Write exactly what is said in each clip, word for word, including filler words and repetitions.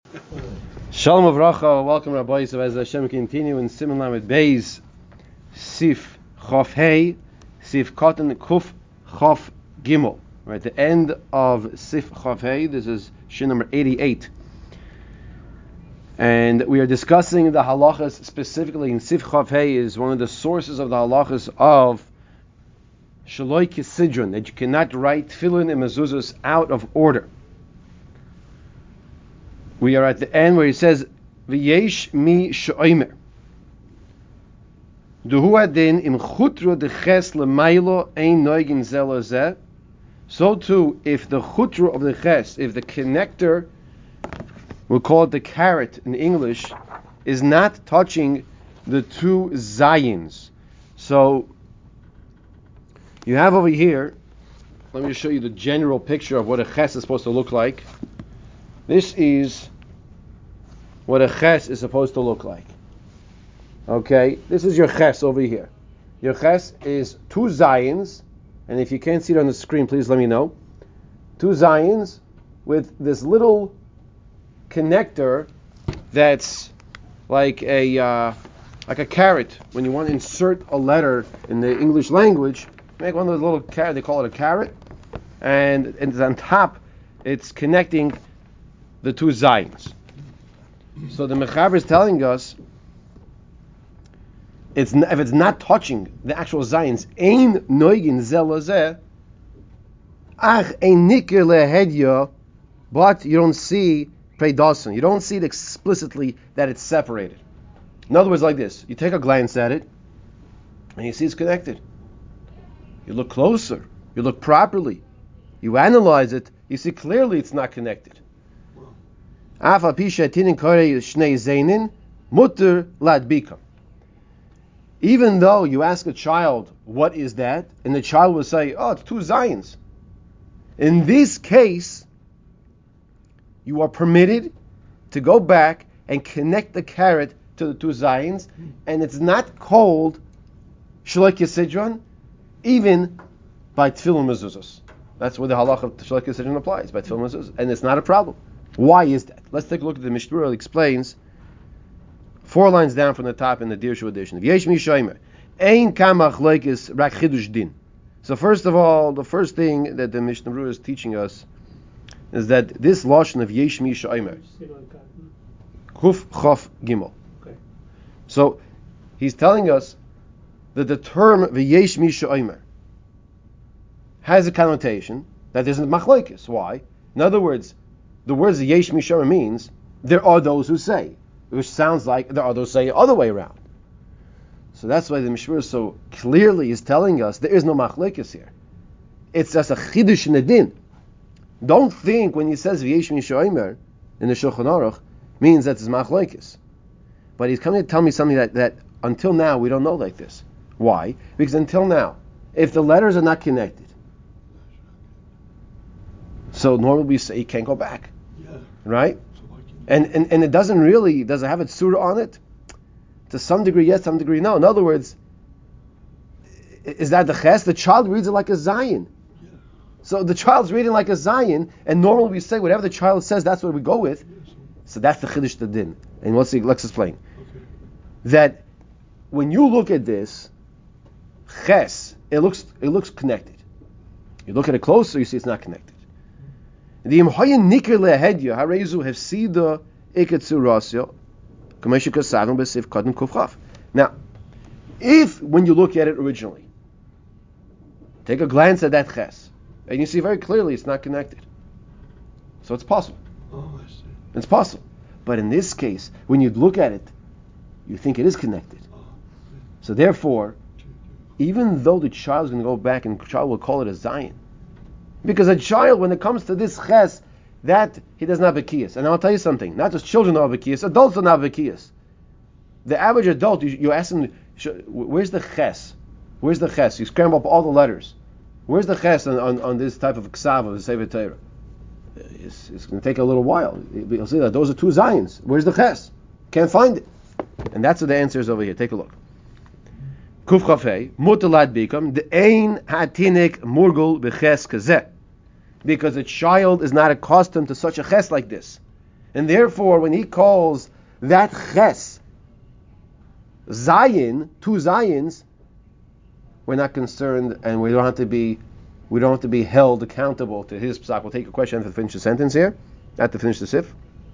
Shalom Avracha, welcome Rabbi Yisrael. As Hashem continue in Siman Lamed Beis, Sif Chof Hey, Sif Katan Kuf Chof Gimel. Right, the end of Sif Chof Hey. This is Shin number eighty-eight, and we are discussing the halachas specifically in Sif Chof Hey. Is one of the sources of the halachas of Shaloi Kisidron, that you cannot write Tefillin and Mezuzos out of order. We are at the end where he says, "V'yesh mi she'omer, duhu adin im chutro deches lemaylo ein noigin zelo zeh." So too, if the chutro of the ches, if the connector, we'll call it the carrot in English, is not touching the two zayins. So you have over here, let me show you the general picture of what a ches is supposed to look like. This is what a ches is supposed to look like. Okay, this is your ches over here. Your ches is two zayins, and if you can't see it on the screen, please let me know. Two zayins with this little connector that's like a uh, like a carrot. When you want to insert a letter in the English language, make one of those little carrot. They call it a carrot, and, and on top, it's connecting the two zayins. So the Mechaber is telling us, it's n- if it's not touching the actual zayins, ein noigin zelazeh, ach ein nikir lehedya, but you don't see predason. You don't see it explicitly that it's separated. In other words, like this: you take a glance at it, and you see it's connected. You look closer, you look properly, you analyze it, you see clearly it's not connected. Even though you ask a child, what is that? And the child will say, oh, it's two zayins. In this case, you are permitted to go back and connect the carrot to the two zayins, and it's not called Shaloi Kisidron, even by Tefillin Mezuzos. That's where the halacha of Shaloi Kisidron applies, by Tefillin Mezuzos, and it's not a problem. Why is that? Let's take a look at the Mishnah. It explains four lines down from the top in the Dirshu edition. V'yesh mi shomer, ein kamach loikis rak chidush din. So first of all, the first thing that the Mishnah Berurah is teaching us is that this lashon of yesh mi shomer, kuf chof gimel. So he's telling us that the term v'yesh mi shomer has a connotation that isn't machlokes. Why? In other words, the words yesh mi shomer means there are those who say, which sounds like there are those who say the other way around. So that's why the Mishmur so clearly is telling us there is no machlokes here. It's just a chidush in the din. Don't think when he says yesh mi shomer in the Shulchan Aruch means that it's machlokes. But he's coming to tell me something that, that until now we don't know like this. Why? Because until now, if the letters are not connected, so normally we say you can't go back. Yeah. Right? So and, and and it doesn't really, does it have a tzura on it? To some degree yes, some degree no. In other words, is that the ches? The child reads it like a zayin. Yeah. So the child's reading like a zayin, and normally we say whatever the child says, that's what we go with. Yeah, so, so that's the chiddush the din. And let's see, let's explain. Okay. That when you look at this, ches, it looks it looks connected. You look at it closer, you see it's not connected. The imhoyen nikir lehedya harezu hefsida iketsurasya kameshu kasavim besif kadin kufchaf. Now, if when you look at it originally, take a glance at that ches, and you see very clearly it's not connected, so it's possible. Oh, I see. It's possible, but in this case, when you look at it, you think it is connected. Oh, so therefore, even though the child is going to go back and the child will call it a zayin. Because a child, when it comes to this ches, that he doesn't have bekiyas. And I'll tell you something, not just children don't have bekiyas, adults don't have bekiyas. The average adult, you, you ask him, where's the ches? Where's the ches? You scramble up all the letters. Where's the ches on, on, on this type of ksav of the Sefer Torah? It's, it's going to take a little while. You'll see that those are two zayins. Where's the ches? Can't find it. And that's what the answer is over here. Take a look. Kuf Chafei, mutalad bikam, the ein hatinik murgul b'ches kazeh. Because a child is not accustomed to such a ches like this. And therefore, when he calls that ches Zion, two Zions, we're not concerned, and we don't have to be, we don't have to be held accountable to his psak. We'll take a question to finish the sentence here, not to finish the sif.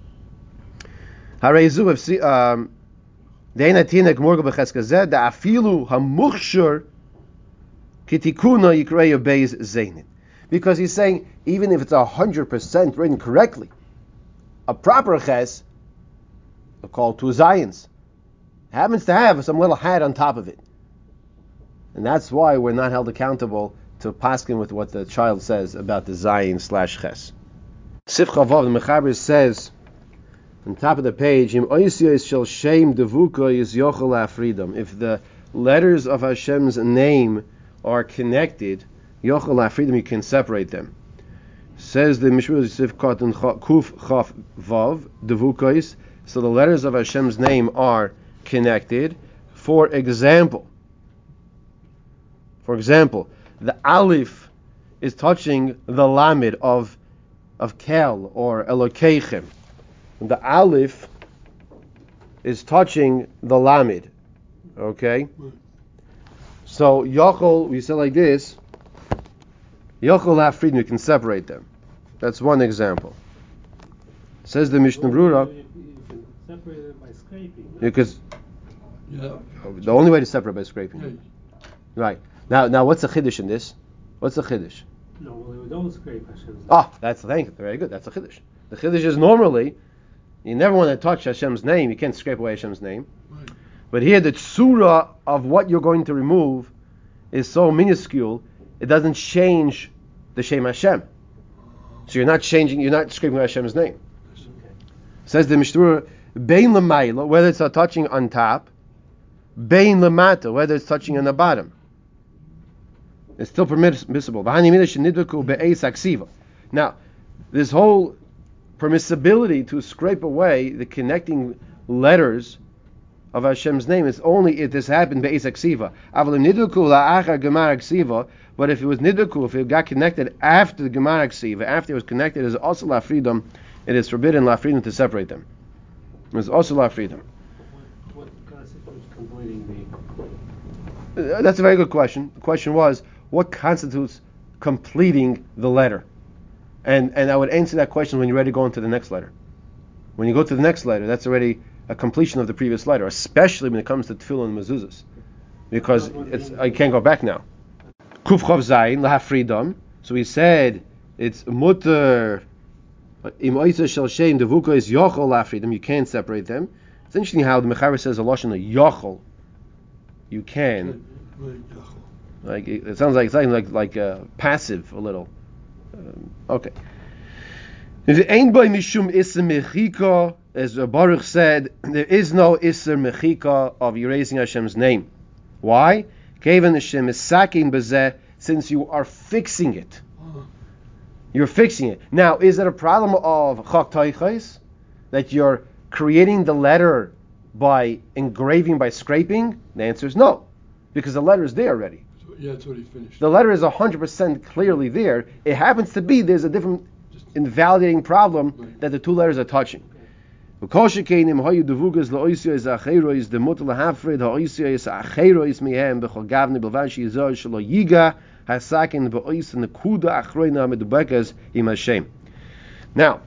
Harezu if um, deina tinek morga b'cheskazeh da afilu hamuchshur kitikuna yikreya beis zainin, because he's saying even if it's a hundred percent written correctly, a proper ches, called two Zions, happens to have some little hat on top of it. And that's why we're not held accountable to paskin with what the child says about the Zion slash ches. Sif Chavav, the Mechaber says, on top of the page, Im oisiyos shel shem devuka is yochel afridam. If the letters of Hashem's name are connected, yochel afridam, you can separate them. Says the Mishmur Sif Katan Kuf Chaf Vav devukais. So the letters of Hashem's name are connected. For example, for example, the Aleph is touching the Lamed of of Kel or Elokeichem. The Aleph is touching the Lamed. Okay? So Yochel, we say like this, Yochel Afrid, you can separate them. That's one example. Says the Mishnah Brura. You can separate it by scraping. Because Yeah. the only way to separate by scraping. Yeah. Right. Now now what's the chiddush in this? What's the chiddush? Normally we don't scrape Hashem's. Ah, that's the thing. Very good. That's a chiddush. The chiddush is normally you never want to touch Hashem's name. You can't scrape away Hashem's name. Right. But here the tsura of what you're going to remove is so minuscule, it doesn't change the Shem Hashem. So you're not changing, you're not scraping Hashem's name. Okay. Says the Mishnah, Bein L'mayla, whether it's a touching on top, Bein L'mata, whether it's touching on the bottom. It's still permissible. Now, this whole permissibility to scrape away the connecting letters of Hashem's name is only if this happened be'ez aksiva. But if it was niduku, if it got connected after the gemara aksiva, after it was connected as also la freedom, it is forbidden la freedom to separate them. It's also la freedom. What, what constitutes completing Uh, That's a very good question. The question was, what constitutes completing the letter? And and I would answer that question when you're ready to go into the next letter. When you go to the next letter, that's already a completion of the previous letter, especially when it comes to tefillah and mezuzahs, because it's I can't go back now. Kuf chav zayin lahafridam. So we said it's mutter im oisa shel shem devuka is yochol lahafridam. You can't separate them. It's interesting how the Mechaber says a lashon of yochol. You can. Like it, it sounds like something like like uh, passive a little. Um, okay. If ain't by mishum iser mechika, as Baruch said, there is no iser mechika of erasing Hashem's name. Why? Kevan Hashem is saking bezeh, since you are fixing it. You're fixing it. Now, is it a problem of chak taichais, that you're creating the letter by engraving, by scraping? The answer is no, because the letter is there already. Yeah, it's already finished. The letter is one hundred percent clearly there. It happens to be there's a different invalidating problem Right. that the two letters are touching. Now,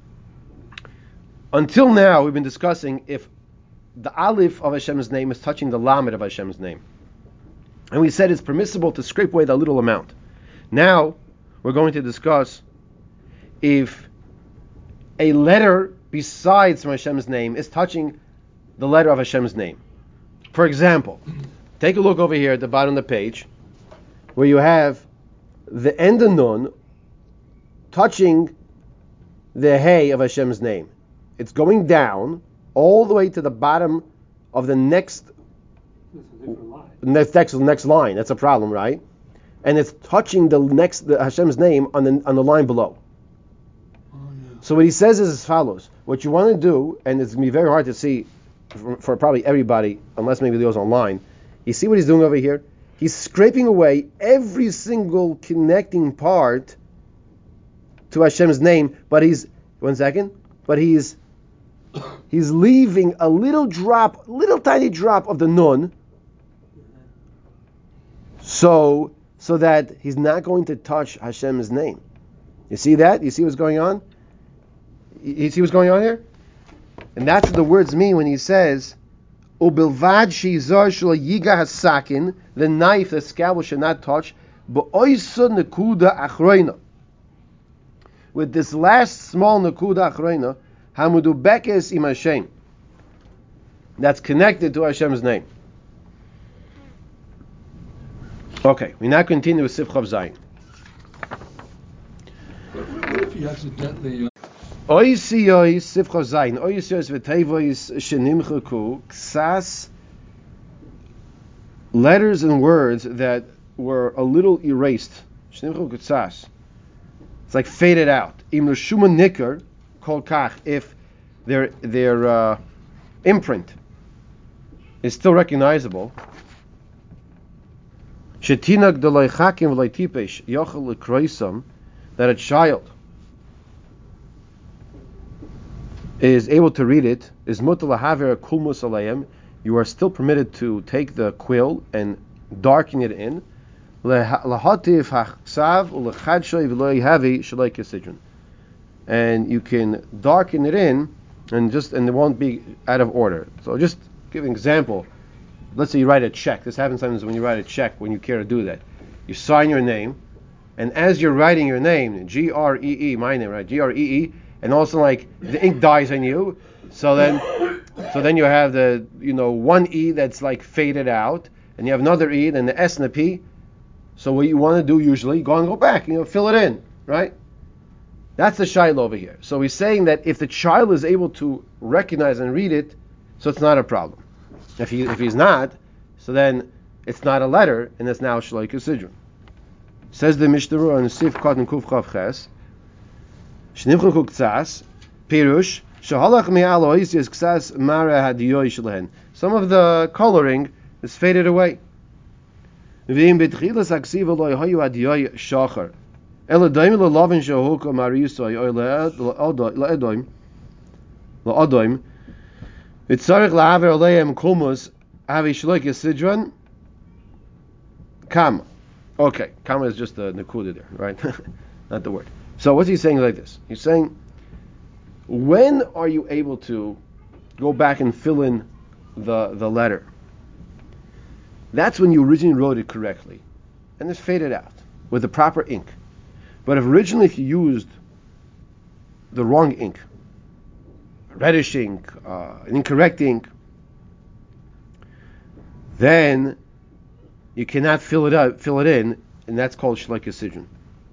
until now we've been discussing if the Aleph of Hashem's name is touching the Lamed of Hashem's name. And we said it's permissible to scrape away the little amount. Now, we're going to discuss if a letter besides from Hashem's name is touching the letter of Hashem's name. For example, take a look over here at the bottom of the page, where you have the end of Nun touching the Hey of Hashem's name. It's going down all the way to the bottom of the next It's a different line. next next, next line. That's a problem, right? And it's touching the next the Hashem's name on the on the line below. Oh, yeah. So what he says is as follows: what you want to do, and it's gonna be very hard to see for, for probably everybody, unless maybe Leo's online. You see what he's doing over here? He's scraping away every single connecting part to Hashem's name, but he's one second, but he's he's leaving a little drop, little tiny drop of the nun, so so that he's not going to touch Hashem's name. You see that? You see what's going on? You see what's going on here? And that's what the words mean when he says, "Ubilvad shizar shel yiga hasakin," the knife, the scalpel should not touch. Ba'oisa nekuda achroina. With this last small nekuda achroina, hamudu bekes im Hashem. That's connected to Hashem's name. Okay, we now continue with Sif Chav Zayin. What if he accidentally... Uh, Oisiyos Sif Chav Zayin. Oisiyos v'tevois shenimchaku ksas, letters and words that were a little erased. Shenimchaku ksas. It's like faded out. Im l'shuma nikar kol kach. If their their uh, imprint is still recognizable. Shetinag d'loy chakim v'loy tipesh yochel l'kroisam, that a child is able to read it, is mutal lahaver kulmus alayim. You are still permitted to take the quill and darken it in. Lahativ hachsav ulechadshoy v'loy havi shalei kesidron. And you can darken it in, and just and it won't be out of order. So just give an example. Let's say you write a check. This happens sometimes when you write a check, when you care to do that. You sign your name, and as you're writing your name, G R E E, my name, right? G R E E, and also like the ink dies on you, so then so then you have the, you know, one E that's like faded out, and you have another E, then the S and the P. So what you want to do usually, go and go back, you know, fill it in, right? That's the shiloh over here. So he's saying that if the child is able to recognize and read it, so it's not a problem. If he if he's not, so then it's not a letter, and it's now Shaloi Kesidron. Says the Mishnah on Sif Katan Kuf Chav Ches, Shnimchu Ktsas, Pirush, Shahalach Mi'alo Oisias Ksas Mara Hadiyoy Shalehen. Some of the coloring is faded away. V'im B'tchilas Aksiva Lo Yehoyu Hadiyoy Shachar. Eladoim L'Lovin Shahuka Mariusoy Oy Le'edoim L'Odoim V'tzarech L'Aver Aleim Kulmus Avi Shaloi Kesidron Kam. Okay, Kama is just the Nakuda there, right? Not the word. So what's he saying like this? He's saying, when are you able to go back and fill in the, the letter? That's when you originally wrote it correctly, and it's faded out with the proper ink. But if originally if you used the wrong ink, reddish ink, uh, an incorrect ink, then you cannot fill it up, fill it in, and that's called Shaloi Kesidron.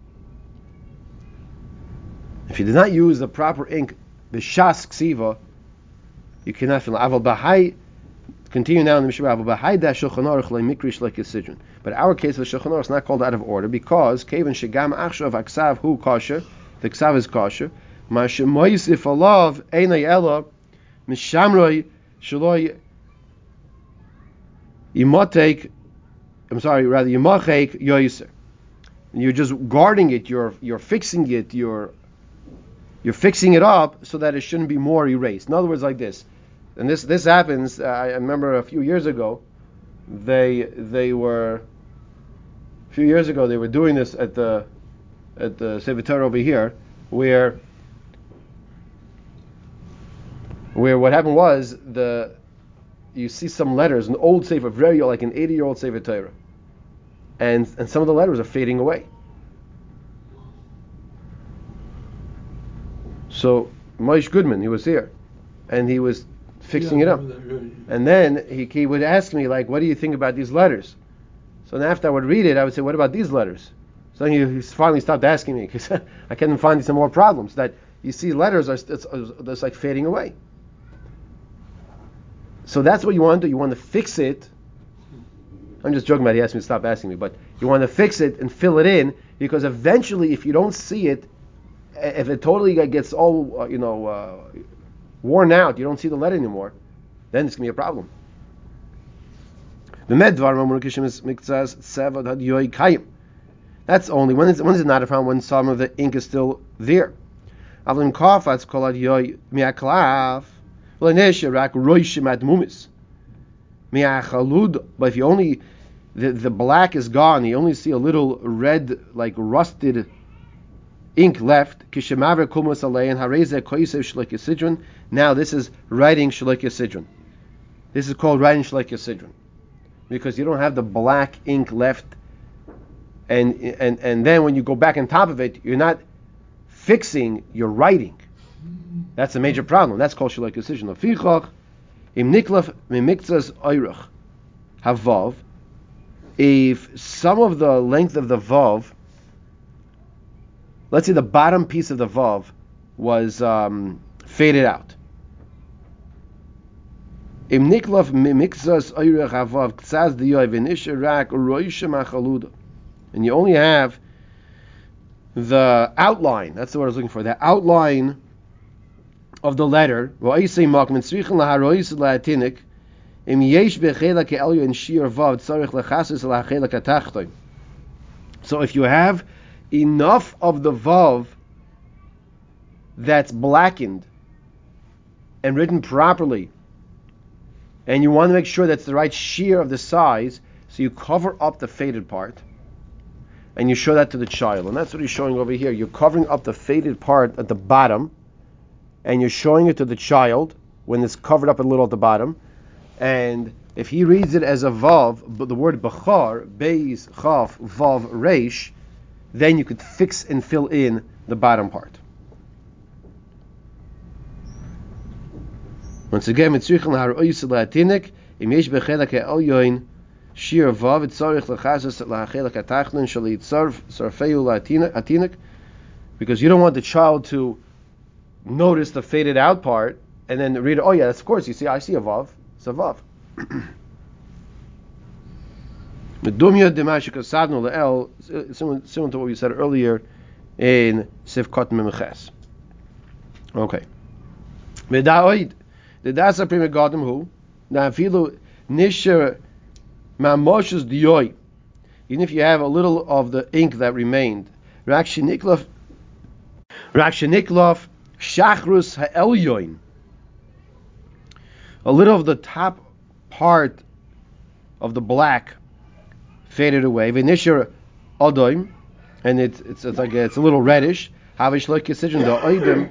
If you did not use the proper ink, the Shas Ksiva, you cannot fill it. Aval Bahai, continue now in the Mishnah. Aval Bahai da Shulchan Aruch leMikri Shaloi Kesidron. But our case of the Shulchan Aruch is not called out of order because Kevan Shegam Achshav Aksav Hu Kosher, the Ksav is Kosher. Ma Shemoisif Alav Einay Ela Mishamroi Shaloi Yimotek. I'm sorry, rather Yimachek Yoiser. You're just guarding it. You're you're fixing it. You're you're fixing it up so that it shouldn't be more erased. In other words, like this. And this this happens. Uh, I remember a few years ago, they they were a few years ago they were doing this at the at the Sefer Torah over here, where where what happened was the you see some letters, an old Sefer, very old, like an eighty-year-old Sefer Torah, and and some of the letters are fading away. So Moshe Goodman, he was here, and he was fixing yeah, it up. that, right. And then he, he would ask me, like, what do you think about these letters? So then after I would read it, I would say, what about these letters? So then he, he finally stopped asking me because I kept finding some more problems. That you see, letters are it's, it's like fading away. So that's what you want to do. You want to fix it. I'm just joking about it. He asked me to stop asking me, but you want to fix it and fill it in, because eventually, if you don't see it, if it totally gets all uh, you know uh, worn out, you don't see the letter anymore, then it's gonna be a problem. That's only when is when is it not a problem? When some of the ink is still there. But if you only the, the black is gone, you only see a little red, like rusted ink left. Now this is writing Shleikya Sidron. This is called writing Shleikya Sidron, because you don't have the black ink left, and and and then when you go back on top of it, you're not fixing your writing. That's a major problem. That's called Shleikya Sidron. Lefichach im niklaf mimiktzas oirach havav. If some of the length of the vav, let's say the bottom piece of the vav was um, faded out. Im niklaf mimiktzas oirach havav ktsaz diyoy v'nisharak roishem achaluda, and you only have the outline. That's the word I was looking for. The outline of the letter. So if you have enough of the vav that's blackened and written properly, and you want to make sure that's the right shear of the size, so you cover up the faded part and you show that to the child. And that's what he's showing over here. You're covering up the faded part at the bottom, and you're showing it to the child when it's covered up a little at the bottom. And if he reads it as a vav, but the word bachar, beis, chaf, vav, reish, then you could fix and fill in the bottom part. Once again, mitzrichen ha'rois la'atinik, im yesh bechelak ha'elyoin shir vav, etzarich l'chazes la'achelak ha'tachnon shali tzarf sarfeu la'atinik, because you don't want the child to notice the faded out part and then read it. Oh yeah, that's, of course, you see, I see a vav. It's a vav. Similar to what we said earlier in Sivkot Memches. Okay. The dasa prima gadam hu na filu nisher mamoshes diyoy. Even if you have a little of the ink that remained, rakshiniklov, rakshiniklov. Shachrus ha'elyoin. A little of the top part of the black faded away. V'nishar odoim, and it's it's, it's like a, it's a little reddish. Havish Shleikya Sidron. The oidem,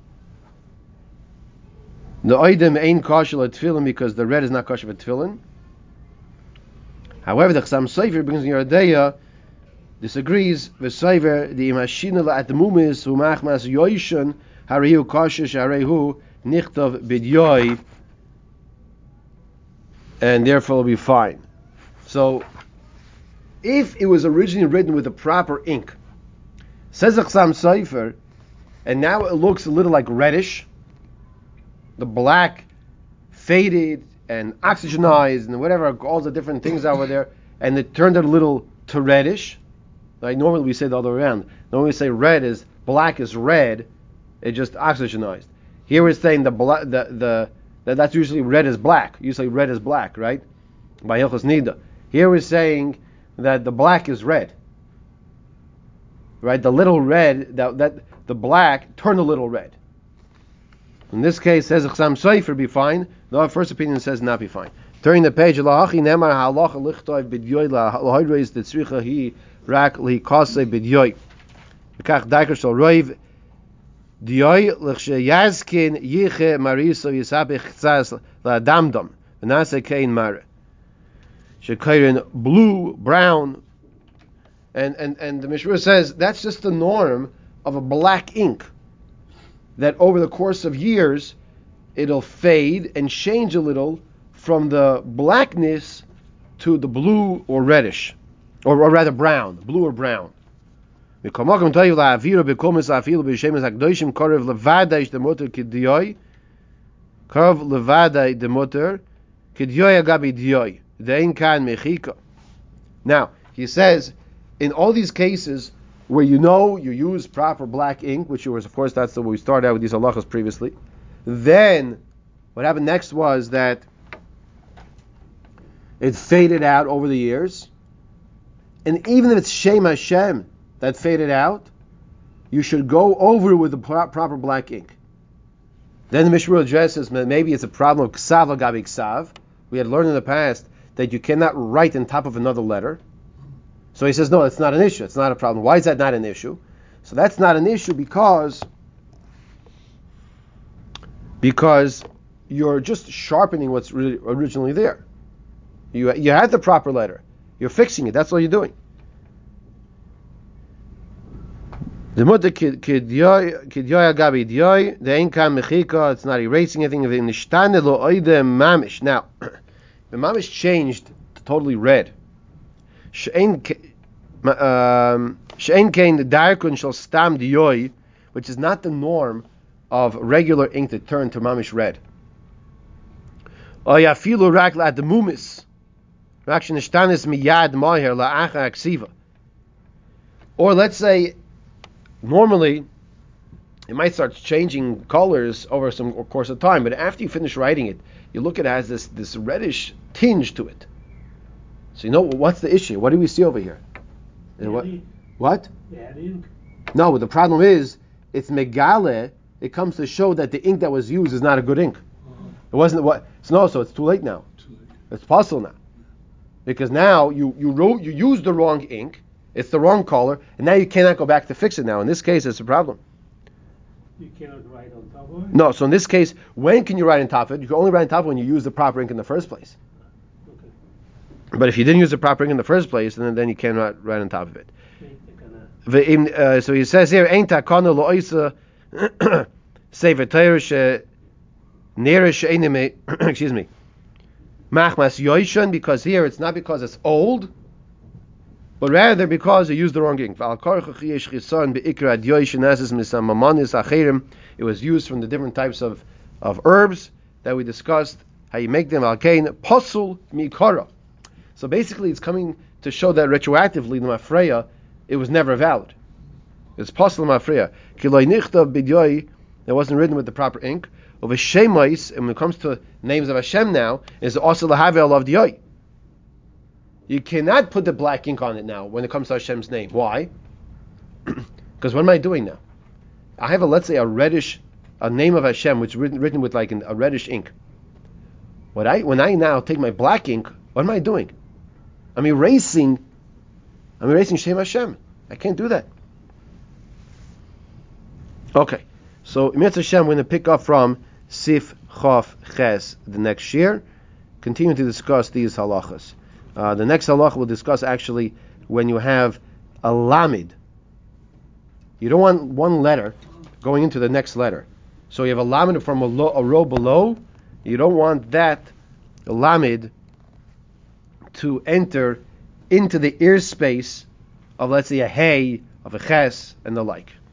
the oidem ain't kosher at tefillin, because the red is not kosher at tefillin. However, the Chassam Sofer brings in Yeridea disagrees. V'sofer the imashina la'at mumis u'machmas yoishan. Harihu kashish harihu nichtav bidyoy, and therefore it'll be fine. So, if it was originally written with the proper ink, says the Chassam Sofer, and now it looks a little like reddish, the black faded and oxygenized and whatever, all the different things over there, and it turned it a little to reddish. Like normally we say the other way around. Normally we say red is black is red. It just oxygenized. Here we're saying the bla- the the that that's usually red is black. Usually red is black, right? By Hilchos Nida. Here we're saying that the black is red, right? The little red that that the black turned a little red. In this case, says Chassam Sofer be fine. The first opinion says not be fine. Turning the page, Lahachi Nemar Halacha Lichtoiv Bidyoy Lahaydreis Detzricha Hi Rak Li Kasei Bidyoy. Bekach Daiker Shal Roiv. Diyoy l'chshe yazkin yiche mariso yisabich tzas la'adamdom v'nase kein mare shekayrin blue, brown, and and and the Mishra says that's just the norm of a black ink, that over the course of years it'll fade and change a little from the blackness to the blue or reddish, or, or rather brown, blue or brown. We come on to you la avira be komis afil be shemes hakdoshim korev levada ish the motor kidyoy kov levada the motor kidyoy agabi dyoy dein kan mechika. Now he says, in all these cases where you know you use proper black ink, which was, of course, that's the way we started out with these halachas previously, then what happened next was that it faded out over the years, and even if it's Shem Hashem that faded out, you should go over with the pro- proper black ink. Then the Mishnah addresses maybe it's a problem of ksav agabi ksav. We had learned in the past that you cannot write on top of another letter. So he says, no, it's not an issue. It's not a problem. Why is that not an issue? So that's not an issue because because you're just sharpening what's really originally there. You you had the proper letter. You're fixing it. That's all you're doing. The mutter kidyoy kidyoy agabi dyoy the ainkan mechika. It's not erasing anything. The nishtane lo oide mamish. Now, the mamish changed to totally red. She'ein she'ein kain darkun shall stam dyoy, which is not the norm of regular ink to turn to mamish red. Oyafilu rak la demumis. Rak shenishtanis miyad maher la acha aksiva. Or let's say, normally, it might start changing colors over some course of time, but after you finish writing it, you look at it as this, this reddish tinge to it. So you know, what's the issue? What do we see over here? Yeah, What? ink. What? Yeah, the ink. No, the problem is, it's megale, it comes to show that the ink that was used is not a good ink. It wasn't what, so no, so it's too late now. Too late. It's possible now. Because now you, you wrote, you used the wrong ink, it's the wrong color, and now you cannot go back to fix it now. In this case, it's a problem. You cannot write on top of it? No, so in this case, when can you write on top of it? You can only write on top of it when you use the proper ink in the first place. Okay. But if you didn't use the proper ink in the first place, then, then you cannot write on top of it. Make the kinda- Ve'im, uh, so he says here, Ein takana lo oisa sefer Torah she nera she'enim, excuse me, machmas yoishan, because here it's not because it's old, but rather because you used the wrong ink. It was used from the different types of, of herbs that we discussed, how you make them. Pasul mikara. So basically it's coming to show that retroactively the mafreya, it was never valid. It's pasul mafreya. That wasn't written with the proper ink. Of a shemais, and when it comes to names of Hashem now, is also lahavel of diyoi. You cannot put the black ink on it now when it comes to Hashem's name. Why? Because what am I doing now? I have a, let's say, a reddish, a name of Hashem, which is written, written with like an, a reddish ink. What I, when I now take my black ink, what am I doing? I'm erasing, I'm erasing Shem Hashem. I can't do that. Okay, so Mitzvah Hashem, we're going to pick up from Sif Chof Ches the next year, continue to discuss these halachas. Uh, the next halacha we'll discuss actually when you have a lamid. You don't want one letter going into the next letter. So you have a lamid from a, lo, a row below. You don't want that lamid to enter into the ear space of, let's say, a hay, of a ches, and the like.